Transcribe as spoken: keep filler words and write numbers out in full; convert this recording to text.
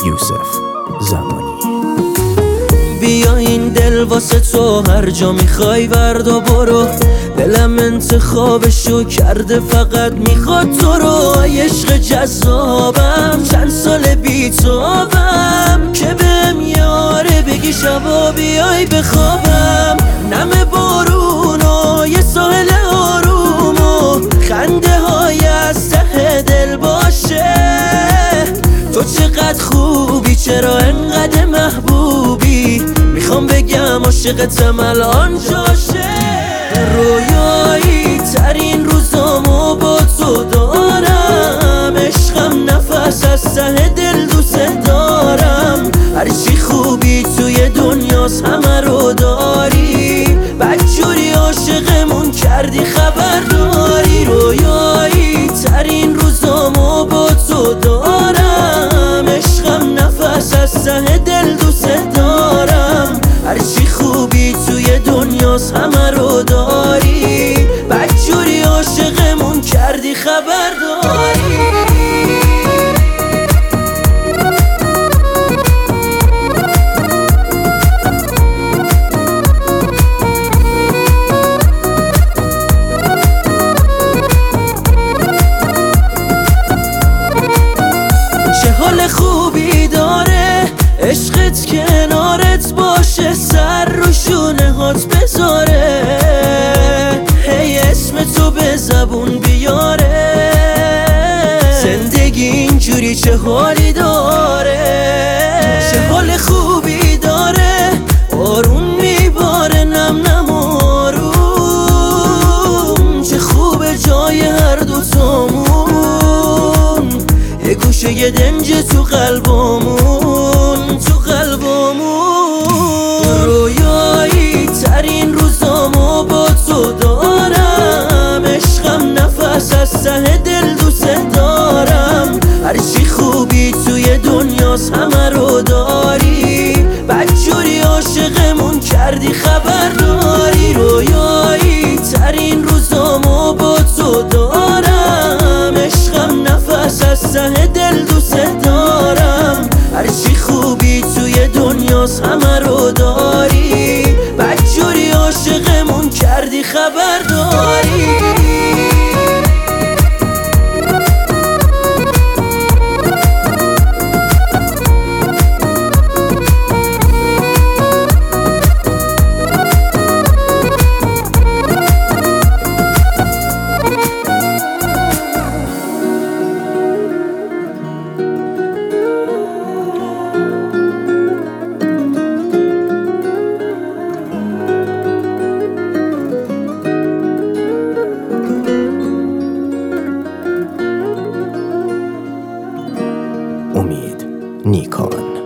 یوسف زمانی. بیا این دل واسه تو هر جا میخوای ورد و برو، دلم انتخابشو کرده فقط میخواد تو رو. عشق جذابم چند سال بیتابم که بهم یاره بگی شبا بیای بخوابم. نم بارون و یه ساحل آروم و خنده های از ته دل باشه. تو چقدر خوبی چرا انقدر محبوبی، میخوام بگم عاشقتم الان جاشه. رویایی ترین روزامو با تو دارم، عشقم نفس از ته دل دوست دارم. هرچی خوبی توی دنیاست همه رو داری، بدجوری عاشقمون کردی خبر داری. رویایی ترین روزامو با تو دارم، عشقم نفس از ته دل دوست دارم. هرچی خوبی توی دنیاست همه رو داری، بدجوری عاشقمون کردی خبر داری. حال خوبی داره عشقت کنارت باشه، سر رو شونه هات بذاره، هی اسم تو به زبون بیاره. زندگی اینجوری چه حالی داره، چه حال خوبی داره. آروم میباره نم نم آروم، چه خوبه جای هر دوتامون. یه گوشه یه دنج تو قلبمون، تو قلبمون. رویایی ترین روزامو با تو دارم، عشقم نفس از ته دل دوست دارم. هرچی خوبی توی دنیاست همه رو داری، بدجوری عاشقمون کردی خبر داری. رویایی ترین روزامو با تو دارم، عشقم نفس از ته دل دوست دارم. هرچی خوبی توی دنیاست همه رو داری، بدجوری عاشقمون کردی خبر داری. امید نیکان.